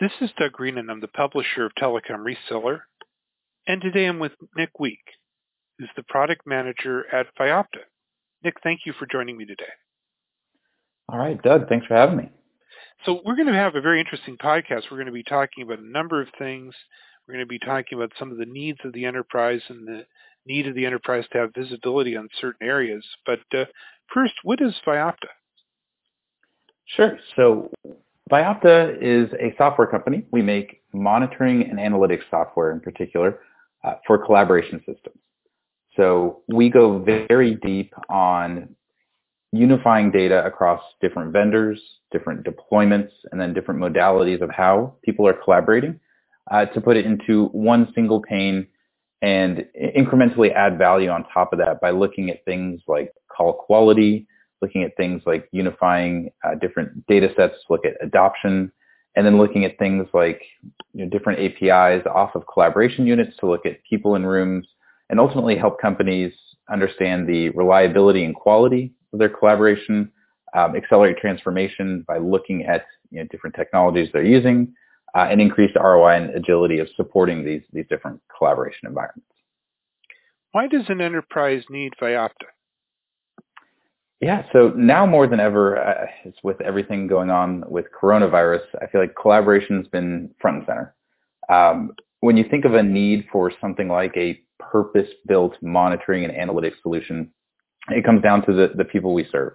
This is Doug Green, and I'm the publisher of Telecom Reseller. And today I'm with Nick Week, who's the product manager at Vyopta. Nick, thank you for joining me today. All right, Doug, thanks for having me. So we're going to have a very interesting podcast. We're going to be talking about a number of things. We're going to be talking about some of the needs of the enterprise and the need of the enterprise to have visibility on certain areas. But first, what is Vyopta? Sure. So Vyopta is a software company. We make monitoring and analytics software in particular for collaboration systems. So we go very deep on unifying data across different vendors, different deployments, and then different modalities of how people are collaborating to put it into one single pane and incrementally add value on top of that by looking at things like call quality, looking at things like unifying different data sets, look at adoption, and then looking at things like different APIs off of collaboration units to look at people in rooms, and ultimately help companies understand the reliability and quality of their collaboration, accelerate transformation by looking at different technologies they're using, and increase the ROI and agility of supporting these different collaboration environments. Why does an enterprise need Vyopta? Yeah, so now more than ever, it's with everything going on with coronavirus, I feel like collaboration's been front and center. When you think of a need for something like a purpose-built monitoring and analytics solution, it comes down to the people we serve.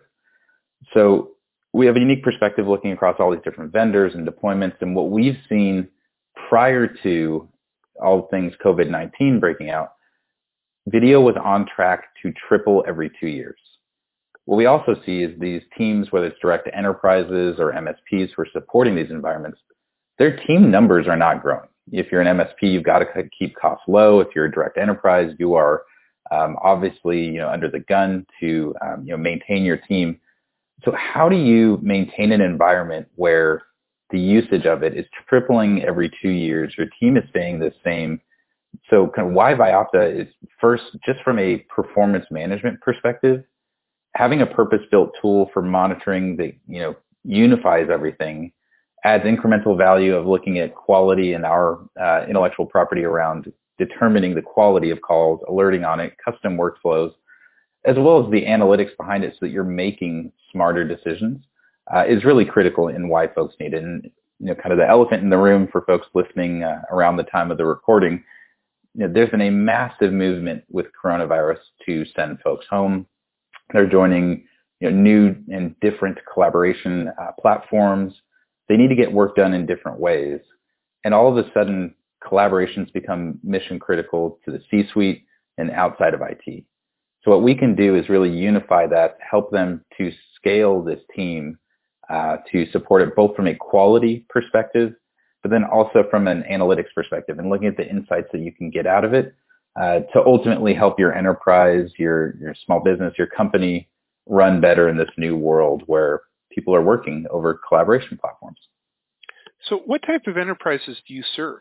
So we have a unique perspective looking across all these different vendors and deployments, and what we've seen prior to all things COVID-19 breaking out, video was on track to triple every 2 years. What we also see is these teams, whether it's direct enterprises or MSPs who are supporting these environments, their team numbers are not growing. If you're an MSP, you've got to keep costs low. If you're a direct enterprise, you are obviously under the gun to maintain your team. So how do you maintain an environment where the usage of it is tripling every 2 years? Your team is staying the same. So kind of why Vyopta is first, just from a performance management perspective, having a purpose-built tool for monitoring that unifies everything, adds incremental value of looking at quality and our intellectual property around determining the quality of calls, alerting on it, custom workflows, as well as the analytics behind it so that you're making smarter decisions, is really critical in why folks need it. And kind of the elephant in the room for folks listening around the time of the recording, there's been a massive movement with coronavirus to send folks home. They're joining new and different collaboration platforms. They need to get work done in different ways. And all of a sudden, collaborations become mission critical to the C-suite and outside of IT. So what we can do is really unify that, help them to scale this team to support it both from a quality perspective, but then also from an analytics perspective and looking at the insights that you can get out of it to ultimately help your enterprise, your small business, your company run better in this new world where people are working over collaboration platforms. So what type of enterprises do you serve?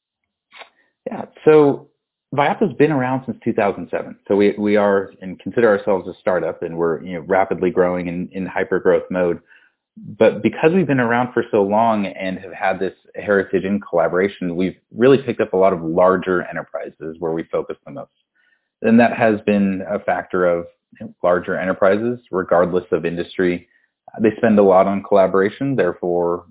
Yeah, so Vyopta's been around since 2007. So we are and consider ourselves a startup, and we're rapidly growing in hyper growth mode. But because we've been around for so long and have had this heritage in collaboration, we've really picked up a lot of larger enterprises where we focus the most. And that has been a factor of larger enterprises, regardless of industry. They spend a lot on collaboration, therefore,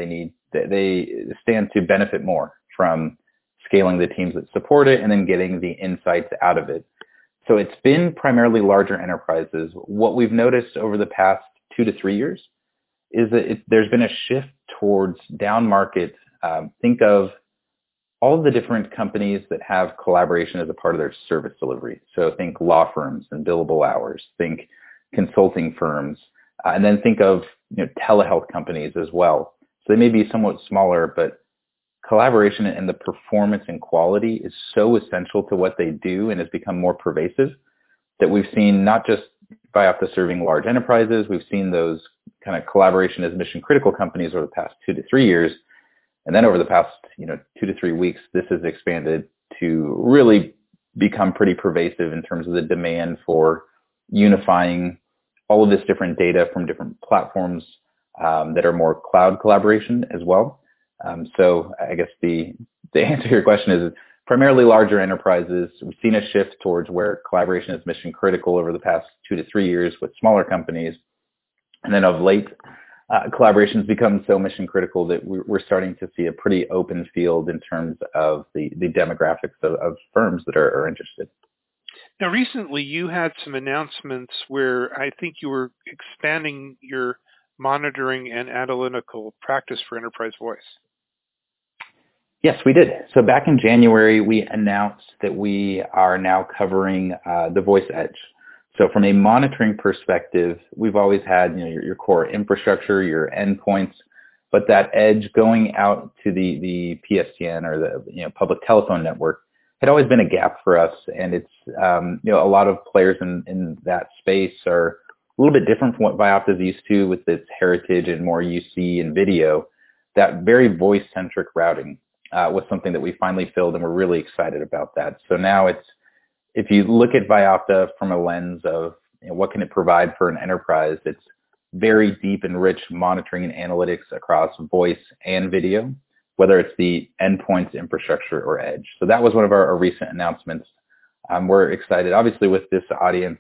they stand to benefit more from scaling the teams that support it and then getting the insights out of it. So it's been primarily larger enterprises. What we've noticed over the past 2 to 3 years is that there's been a shift towards down market. Think of all of the different companies that have collaboration as a part of their service delivery. So think law firms and billable hours, think consulting firms, and then think of telehealth companies as well. So they may be somewhat smaller, but collaboration and the performance and quality is so essential to what they do and has become more pervasive that we've seen not just Vyopta serving large enterprises, we've seen those kind of collaboration as mission critical companies over the past 2 to 3 years. And then over the past 2 to 3 weeks, this has expanded to really become pretty pervasive in terms of the demand for unifying all of this different data from different platforms that are more cloud collaboration as well. So I guess the answer to your question is primarily larger enterprises. We've seen a shift towards where collaboration is mission critical over the past 2 to 3 years with smaller companies. And then of late, collaboration's become so mission critical that we're starting to see a pretty open field in terms of the demographics of firms that are interested. Now, recently you had some announcements where I think you were expanding your monitoring and analytical practice for enterprise voice. Yes, we did. So back in January, we announced that we are now covering the voice edge. So from a monitoring perspective, we've always had your core infrastructure, your endpoints, but that edge going out to the PSTN or the public telephone network had always been a gap for us. And it's a lot of players in that space are a little bit different from what Vyopta is used to with its heritage and more UC and video. That very voice-centric routing was something that we finally filled, and we're really excited about that. So now if you look at Vyopta from a lens of what can it provide for an enterprise, it's very deep and rich monitoring and analytics across voice and video, whether it's the endpoints, infrastructure, or edge. So that was one of our recent announcements. We're excited, obviously, with this audience,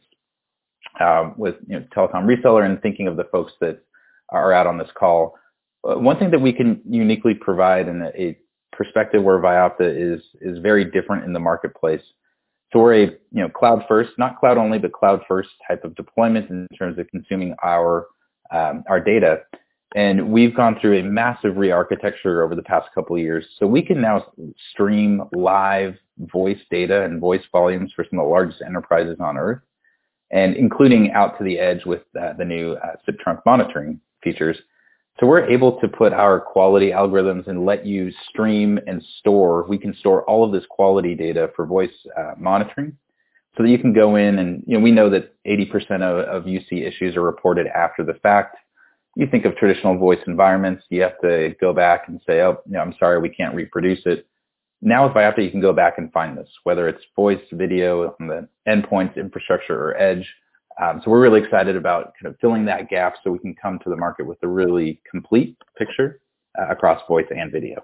with telecom reseller, and thinking of the folks that are out on this call. One thing that we can uniquely provide in a perspective where Vyopta is very different in the marketplace. So we're a cloud first, not cloud only, but cloud first type of deployment in terms of consuming our data. And we've gone through a massive re-architecture over the past couple of years. So we can now stream live voice data and voice volumes for some of the largest enterprises on earth, and including out to the edge with the new SIP trunk monitoring features. So we're able to put our quality algorithms and let you stream and store. We can store all of this quality data for voice monitoring so that you can go in and, we know that 80% of UC issues are reported after the fact. You think of traditional voice environments, you have to go back and say, I'm sorry, we can't reproduce it. Now with Vyopta, you can go back and find this, whether it's voice, video, on the endpoints, infrastructure, or edge. So we're really excited about kind of filling that gap so we can come to the market with a really complete picture across voice and video.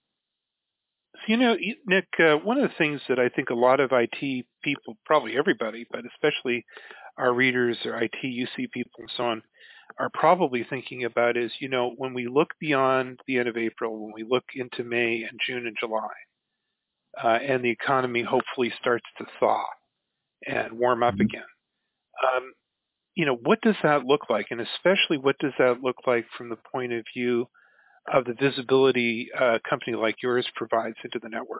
So, Nick, one of the things that I think a lot of IT people, probably everybody, but especially our readers or IT UC people and so on, are probably thinking about is, when we look beyond the end of April, when we look into May and June and July, and the economy hopefully starts to thaw and warm up again. What does that look like? And especially what does that look like from the point of view of the visibility a company like yours provides into the network?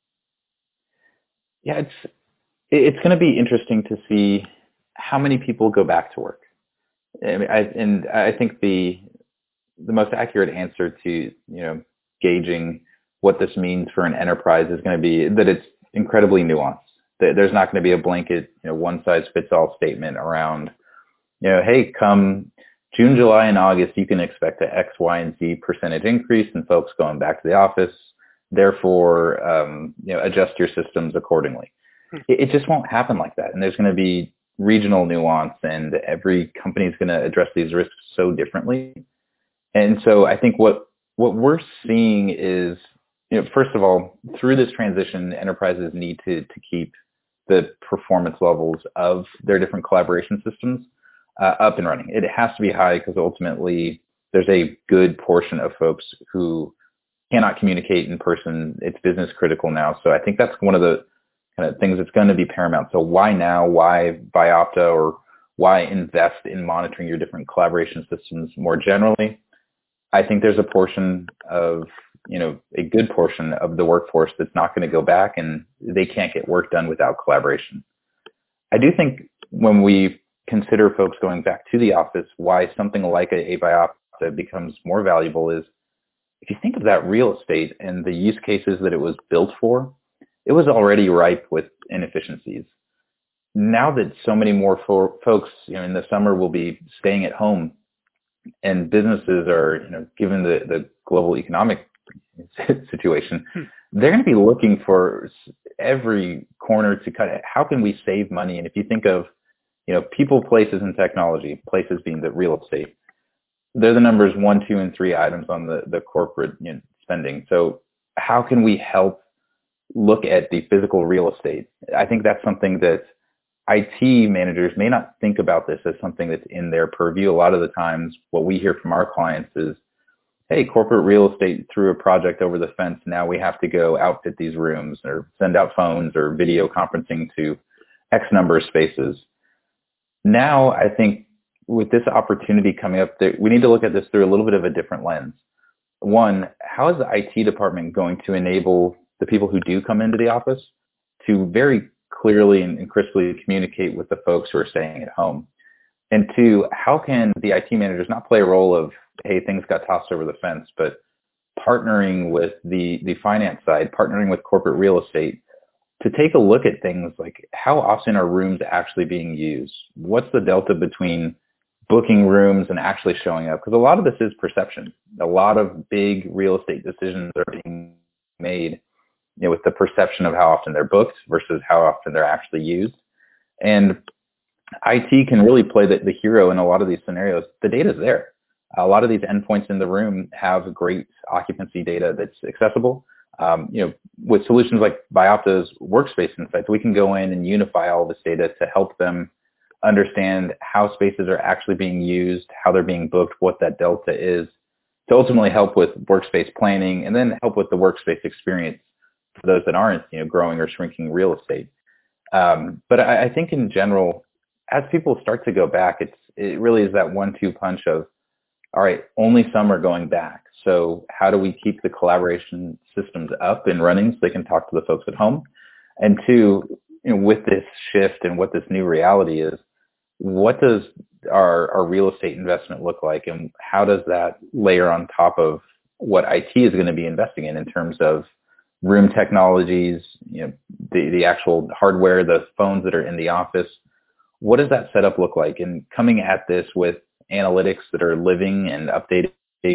Yeah, it's going to be interesting to see how many people go back to work. I think the most accurate answer to gauging what this means for an enterprise is going to be that it's incredibly nuanced. There's not going to be a blanket, one size fits all statement around, hey, come June, July, and August, you can expect a X, Y, and Z percentage increase in folks going back to the office. Therefore, adjust your systems accordingly. It just won't happen like that. And there's going to be regional nuance, and every company is going to address these risks so differently. And so I think what we're seeing is, first of all, through this transition, enterprises need to keep the performance levels of their different collaboration systems up and running. It has to be high because ultimately there's a good portion of folks who cannot communicate in person. It's business critical now. So I think that's one of the kind of things that's going to be paramount. So why now? Why Vyopta, or why invest in monitoring your different collaboration systems more generally? I think there's a portion of, a good portion of the workforce that's not going to go back, and they can't get work done without collaboration. I do think when we consider folks going back to the office, why something like a Vyopta becomes more valuable is if you think of that real estate and the use cases that it was built for, it was already ripe with inefficiencies. Now that so many more folks, in the summer will be staying at home, and businesses are, given the global economic situation, they're going to be looking for every corner to cut it. How can we save money? And if you think of, people, places, and technology, places being the real estate, they're the numbers 1, 2, and 3 items on the corporate spending. So how can we help look at the physical real estate? I think that's something that IT managers may not think about this as something that's in their purview. A lot of the times what we hear from our clients is, hey, corporate real estate threw a project over the fence. Now we have to go outfit these rooms or send out phones or video conferencing to X number of spaces. Now, I think with this opportunity coming up, we need to look at this through a little bit of a different lens. One, how is the IT department going to enable the people who do come into the office to very clearly and crisply communicate with the folks who are staying at home? And two, how can the IT managers not play a role of, hey, things got tossed over the fence, but partnering with the finance side, partnering with corporate real estate to take a look at things like how often are rooms actually being used? What's the delta between booking rooms and actually showing up? Because a lot of this is perception. A lot of big real estate decisions are being made, with the perception of how often they're booked versus how often they're actually used. And IT can really play the hero in a lot of these scenarios. The data's there. A lot of these endpoints in the room have great occupancy data that's accessible. With solutions like Vyopta's Workspace Insights, we can go in and unify all this data to help them understand how spaces are actually being used, how they're being booked, what that delta is, to ultimately help with workspace planning and then help with the workspace experience for those that aren't, growing or shrinking real estate. But I think in general, as people start to go back, it really is that 1-2 punch of, all right, only some are going back. So how do we keep the collaboration systems up and running so they can talk to the folks at home? And two, with this shift and what this new reality is, what does our real estate investment look like, and how does that layer on top of what IT is going to be investing in terms of room technologies, the actual hardware, the phones that are in the office? What does that setup look like? And coming at this with analytics that are living and updating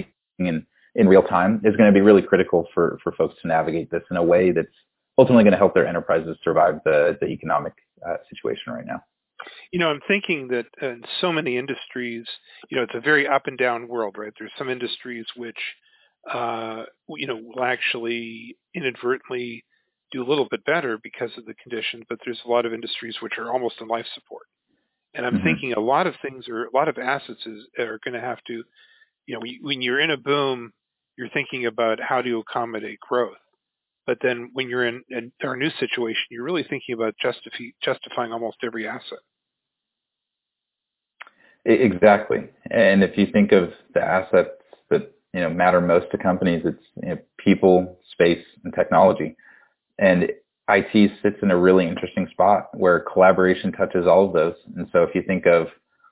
in real time is going to be really critical for folks to navigate this in a way that's ultimately going to help their enterprises survive the economic situation right now. I'm thinking that in so many industries, it's a very up and down world, right? There's some industries which, will actually inadvertently do a little bit better because of the conditions, but there's a lot of industries which are almost in life support. And I'm thinking a lot of things a lot of assets are going to have to, when you're in a boom, you're thinking about how to accommodate growth. But then when you're in our new situation, you're really thinking about justifying almost every asset. Exactly. And if you think of the assets that, matter most to companies, it's, people, space, and technology. And IT sits in a really interesting spot where collaboration touches all of those. And so if you think of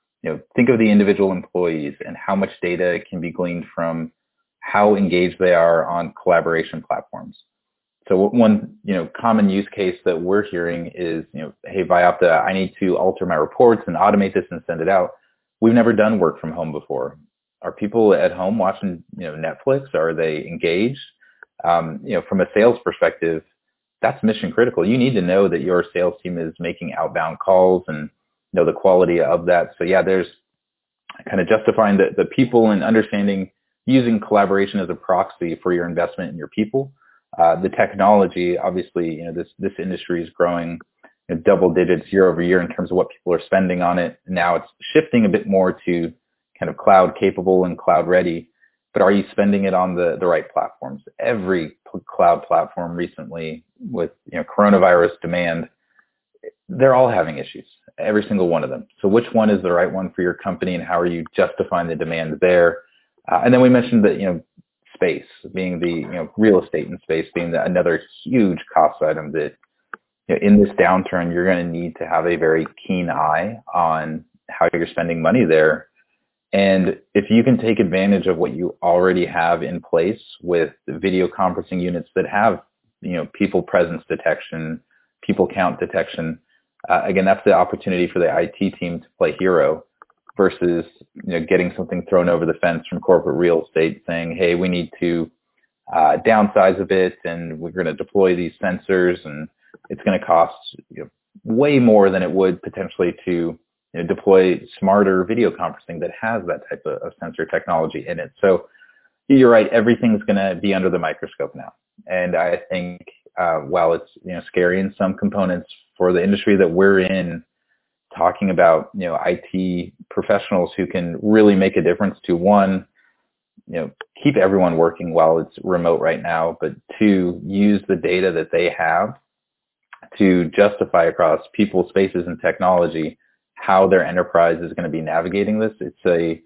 the individual employees and how much data can be gleaned from how engaged they are on collaboration platforms. So one, common use case that we're hearing is, hey, Vyopta, I need to alter my reports and automate this and send it out. We've never done work from home before. Are people at home watching, Netflix? Are they engaged? From a sales perspective, that's mission critical. You need to know that your sales team is making outbound calls and know the quality of that. So yeah, there's kind of justifying the people and understanding using collaboration as a proxy for your investment in your people. The technology, obviously, this industry is growing double digits year over year in terms of what people are spending on it. Now it's shifting a bit more to kind of cloud capable and cloud ready. But are you spending it on the right platforms? Every cloud platform recently with coronavirus demand, they're all having issues, every single one of them. So which one is the right one for your company, and how are you justifying the demand there? And then we mentioned that space being the real estate and space being another huge cost item that in this downturn you're going to need to have a very keen eye on how you're spending money there. And if you can take advantage of what you already have in place with the video conferencing units that have, people presence detection, people count detection, again, that's the opportunity for the IT team to play hero versus, getting something thrown over the fence from corporate real estate saying, hey, we need to downsize a bit and we're going to deploy these sensors and it's going to cost way more than it would potentially to deploy smarter video conferencing that has that type of sensor technology in it. So, you're right. Everything's going to be under the microscope now. And I think while it's scary in some components for the industry that we're in, talking about IT professionals who can really make a difference to one, keep everyone working while it's remote right now, but two, use the data that they have to justify across people, spaces, and technology how their enterprise is going to be navigating this. It's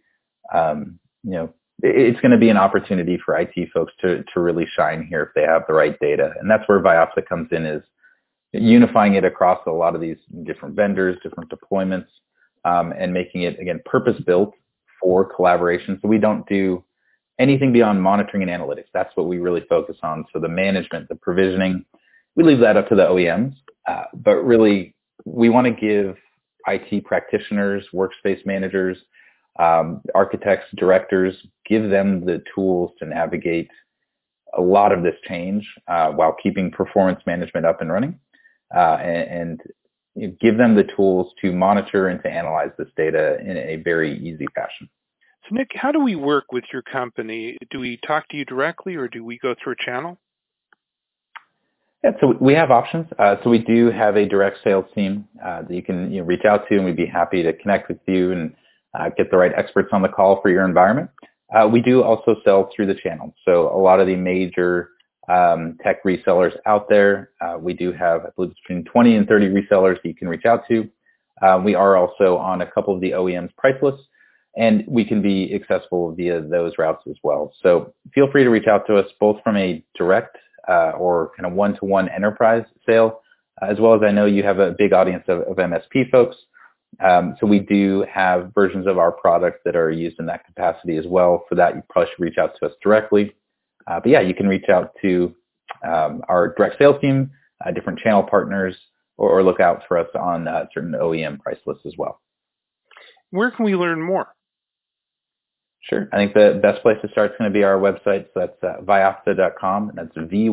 it's going to be an opportunity for IT folks to really shine here if they have the right data. And that's where Vyopta comes in, is unifying it across a lot of these different vendors, different deployments, and making it, again, purpose-built for collaboration. So we don't do anything beyond monitoring and analytics. That's what we really focus on. So the management, the provisioning, we leave that up to the OEMs. But really, we want to give IT practitioners, workspace managers, architects, directors, give them the tools to navigate a lot of this change while keeping performance management up and running, and give them the tools to monitor and to analyze this data in a very easy fashion. So Nick, how do we work with your company? Do we talk to you directly, or do we go through a channel? Yeah, so we have options. So we do have a direct sales team that you can reach out to, and we'd be happy to connect with you and get the right experts on the call for your environment. We do also sell through the channel. So a lot of the major tech resellers out there, we do have, I believe, between 20 and 30 resellers that you can reach out to. We are also on a couple of the OEMs price lists, and we can be accessible via those routes as well. So feel free to reach out to us both from a direct or kind of one-to-one enterprise sale, as well as I know you have a big audience of MSP folks. So we do have versions of our product that are used in that capacity as well. For that, you probably should reach out to us directly. But yeah, you can reach out to our direct sales team, different channel partners, or look out for us on certain OEM price lists as well. Where can we learn more? Sure. I think the best place to start is going to be our website. So that's Vyopta.com. That's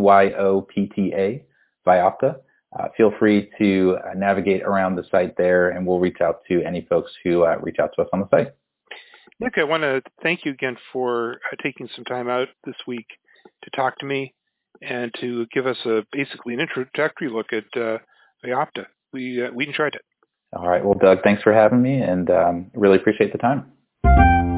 VYOPTA, Vyopta. Feel free to navigate around the site there, and we'll reach out to any folks who reach out to us on the site. Nick, I want to thank you again for taking some time out this week to talk to me and to give us basically an introductory look at Vyopta. We enjoyed it. All right. Well, Doug, thanks for having me, and really appreciate the time.